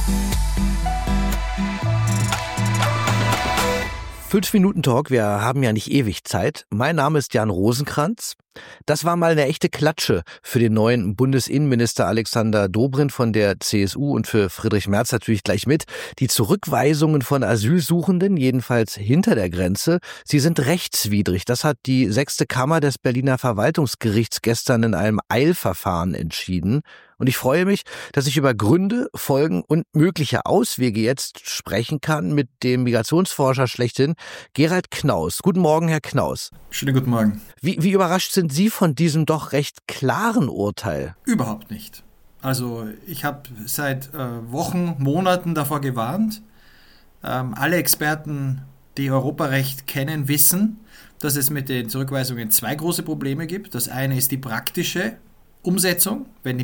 Fünf-Minuten-Talk, wir haben ja nicht ewig Zeit. Mein Name ist Jan Rosenkrantz. Das war mal eine echte Klatsche für den neuen Bundesinnenminister Alexander Dobrindt von der CSU und für Friedrich Merz natürlich gleich mit. Die Zurückweisungen von Asylsuchenden, jedenfalls hinter der Grenze, sie sind rechtswidrig. Das hat die 6. Kammer des Berliner Verwaltungsgerichts gestern in einem Eilverfahren entschieden. Und ich freue mich, dass ich über Gründe, Folgen und mögliche Auswege jetzt sprechen kann mit dem Migrationsforscher schlechthin, Gerald Knaus. Guten Morgen, Herr Knaus. Schönen guten Morgen. Wie überrascht sind Sie von diesem doch recht klaren Urteil? Überhaupt nicht. Also ich habe seit Wochen, Monaten davor gewarnt. Alle Experten, die Europarecht kennen, wissen, dass es mit den Zurückweisungen zwei große Probleme gibt. Das eine ist die praktische Umsetzung, wenn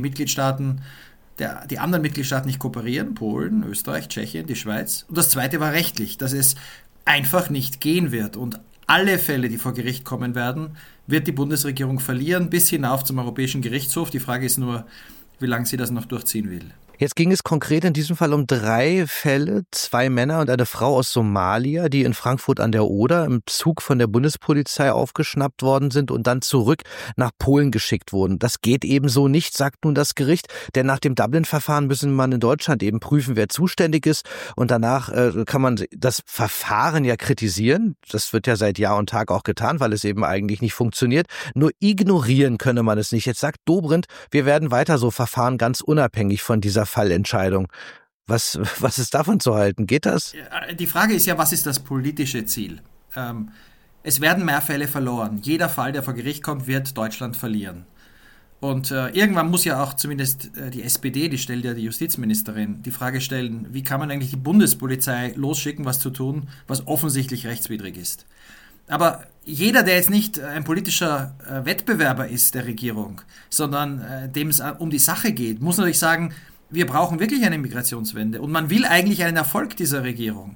die anderen Mitgliedstaaten nicht kooperieren, Polen, Österreich, Tschechien, die Schweiz. Und das zweite war rechtlich, dass es einfach nicht gehen wird. Und alle Fälle, die vor Gericht kommen werden, wird die Bundesregierung verlieren, bis hinauf zum Europäischen Gerichtshof. Die Frage ist nur, wie lange sie das noch durchziehen will. Jetzt ging es konkret in diesem Fall um 3 Fälle, 2 Männer und eine Frau aus Somalia, die in Frankfurt an der Oder im Zug von der Bundespolizei aufgeschnappt worden sind und dann zurück nach Polen geschickt wurden. Das geht ebenso nicht, sagt nun das Gericht, denn nach dem Dublin-Verfahren müssen man in Deutschland eben prüfen, wer zuständig ist und danach kann man das Verfahren ja kritisieren. Das wird ja seit Jahr und Tag auch getan, weil es eben eigentlich nicht funktioniert. Nur ignorieren könne man es nicht. Jetzt sagt Dobrindt, wir werden weiter so verfahren, ganz unabhängig von dieser Fallentscheidung. Was ist davon zu halten? Geht das? Die Frage ist ja, was ist das politische Ziel? Es werden mehr Fälle verloren. Jeder Fall, der vor Gericht kommt, wird Deutschland verlieren. Und irgendwann muss ja auch zumindest die SPD, die stellt ja die Justizministerin, die Frage stellen, wie kann man eigentlich die Bundespolizei losschicken, was zu tun, was offensichtlich rechtswidrig ist. Aber jeder, der jetzt nicht ein politischer Wettbewerber ist der Regierung, sondern dem es um die Sache geht, muss natürlich sagen, wir brauchen wirklich eine Migrationswende und man will eigentlich einen Erfolg dieser Regierung.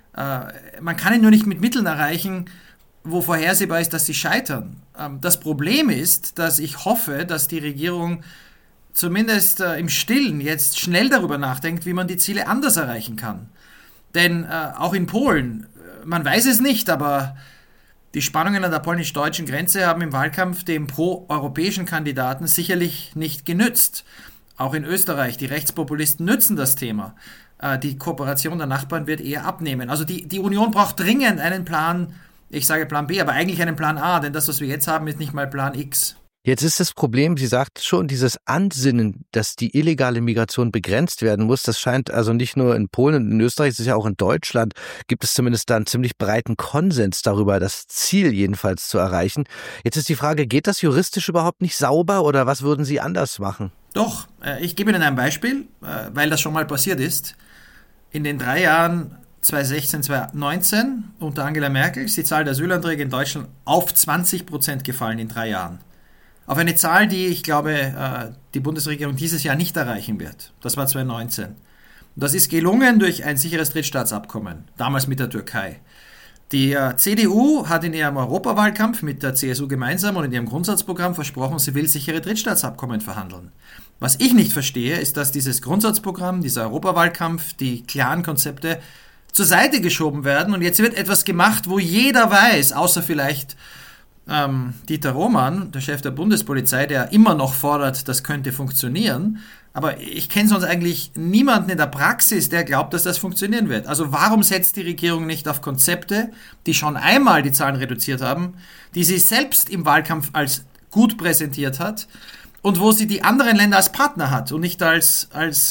Man kann ihn nur nicht mit Mitteln erreichen, wo vorhersehbar ist, dass sie scheitern. Das Problem ist, dass ich hoffe, dass die Regierung zumindest im Stillen jetzt schnell darüber nachdenkt, wie man die Ziele anders erreichen kann. Denn auch in Polen, man weiß es nicht, aber die Spannungen an der polnisch-deutschen Grenze haben im Wahlkampf dem pro-europäischen Kandidaten sicherlich nicht genützt. Auch in Österreich, die Rechtspopulisten nützen das Thema. Die Kooperation der Nachbarn wird eher abnehmen. Also die Union braucht dringend einen Plan, ich sage Plan B, aber eigentlich einen Plan A, denn das, was wir jetzt haben, ist nicht mal Plan X. Jetzt ist das Problem, Sie sagt schon, dieses Ansinnen, dass die illegale Migration begrenzt werden muss, das scheint also nicht nur in Polen und in Österreich, es ist ja auch in Deutschland, gibt es zumindest da einen ziemlich breiten Konsens darüber, das Ziel jedenfalls zu erreichen. Jetzt ist die Frage, geht das juristisch überhaupt nicht sauber oder was würden Sie anders machen? Doch, ich gebe Ihnen ein Beispiel, weil das schon mal passiert ist. In den 3 Jahren 2016, 2019 unter Angela Merkel ist die Zahl der Asylanträge in Deutschland auf 20% gefallen in 3 Jahren. Auf eine Zahl, die ich glaube, die Bundesregierung dieses Jahr nicht erreichen wird. Das war 2019. Das ist gelungen durch ein sicheres Drittstaatsabkommen, damals mit der Türkei. Die CDU hat in ihrem Europawahlkampf mit der CSU gemeinsam und in ihrem Grundsatzprogramm versprochen, sie will sichere Drittstaatsabkommen verhandeln. Was ich nicht verstehe, ist, dass dieses Grundsatzprogramm, dieser Europawahlkampf, die klaren Konzepte zur Seite geschoben werden und jetzt wird etwas gemacht, wo jeder weiß, außer vielleicht Dieter Roman, der Chef der Bundespolizei, der immer noch fordert, das könnte funktionieren. Aber ich kenne sonst eigentlich niemanden in der Praxis, der glaubt, dass das funktionieren wird. Also warum setzt die Regierung nicht auf Konzepte, die schon einmal die Zahlen reduziert haben, die sie selbst im Wahlkampf als gut präsentiert hat und wo sie die anderen Länder als Partner hat und nicht als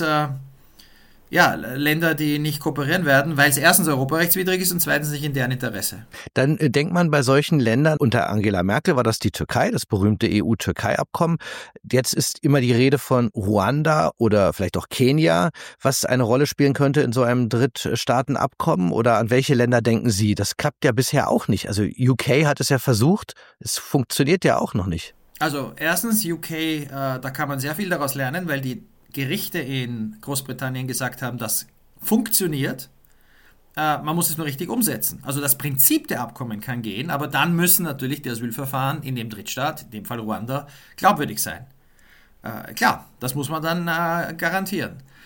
Länder, die nicht kooperieren werden, weil es erstens europarechtswidrig ist und zweitens nicht in deren Interesse. Dann denkt man bei solchen Ländern, unter Angela Merkel war das die Türkei, das berühmte EU-Türkei-Abkommen. Jetzt ist immer die Rede von Ruanda oder vielleicht auch Kenia, was eine Rolle spielen könnte in so einem Drittstaatenabkommen. Oder an welche Länder denken Sie? Das klappt ja bisher auch nicht. Also UK hat es ja versucht, es funktioniert ja auch noch nicht. Also erstens UK, da kann man sehr viel daraus lernen, weil die Gerichte in Großbritannien gesagt haben, das funktioniert. Man muss es nur richtig umsetzen. Also das Prinzip der Abkommen kann gehen, aber dann müssen natürlich die Asylverfahren in dem Drittstaat, in dem Fall Ruanda, glaubwürdig sein. Klar, das muss man dann garantieren.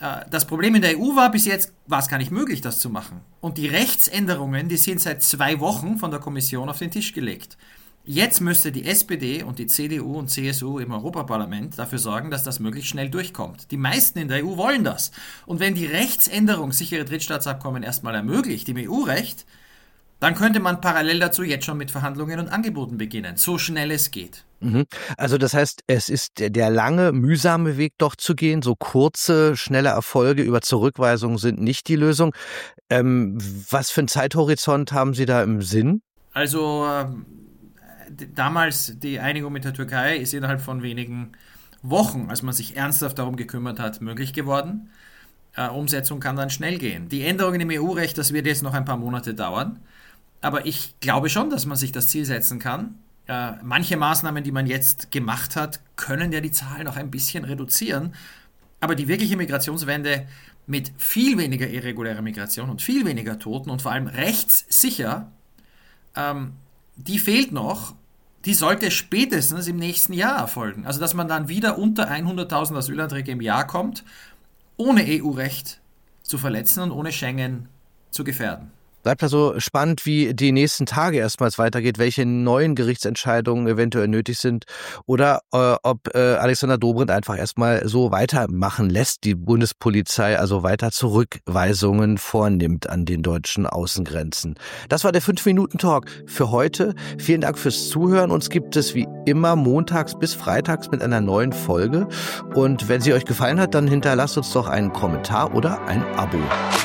Das Problem in der EU war, bis jetzt war es gar nicht möglich, das zu machen. Und die Rechtsänderungen, die sind seit 2 Wochen von der Kommission auf den Tisch gelegt. Jetzt müsste die SPD und die CDU und CSU im Europaparlament dafür sorgen, dass das möglichst schnell durchkommt. Die meisten in der EU wollen das. Und wenn die Rechtsänderung sichere Drittstaatsabkommen erstmal ermöglicht, im EU-Recht, dann könnte man parallel dazu jetzt schon mit Verhandlungen und Angeboten beginnen, so schnell es geht. Also das heißt, es ist der lange, mühsame Weg doch zu gehen. So kurze, schnelle Erfolge über Zurückweisungen sind nicht die Lösung. Was für einen Zeithorizont haben Sie da im Sinn? Also damals die Einigung mit der Türkei ist innerhalb von wenigen Wochen, als man sich ernsthaft darum gekümmert hat, möglich geworden. Umsetzung kann dann schnell gehen. Die Änderungen im EU-Recht, das wird jetzt noch ein paar Monate dauern. Aber ich glaube schon, dass man sich das Ziel setzen kann. Manche Maßnahmen, die man jetzt gemacht hat, können ja die Zahl noch ein bisschen reduzieren. Aber die wirkliche Migrationswende mit viel weniger irregulärer Migration und viel weniger Toten und vor allem rechtssicher, die fehlt noch. Die sollte spätestens im nächsten Jahr erfolgen. Also dass man dann wieder unter 100.000 Asylanträge im Jahr kommt, ohne EU-Recht zu verletzen und ohne Schengen zu gefährden. Bleibt also spannend, wie die nächsten Tage erstmals weitergeht, welche neuen Gerichtsentscheidungen eventuell nötig sind oder ob Alexander Dobrindt einfach erstmal so weitermachen lässt, die Bundespolizei also weiter Zurückweisungen vornimmt an den deutschen Außengrenzen. Das war der 5-Minuten-Talk für heute. Vielen Dank fürs Zuhören. Uns gibt es wie immer montags bis freitags mit einer neuen Folge. Und wenn sie euch gefallen hat, dann hinterlasst uns doch einen Kommentar oder ein Abo.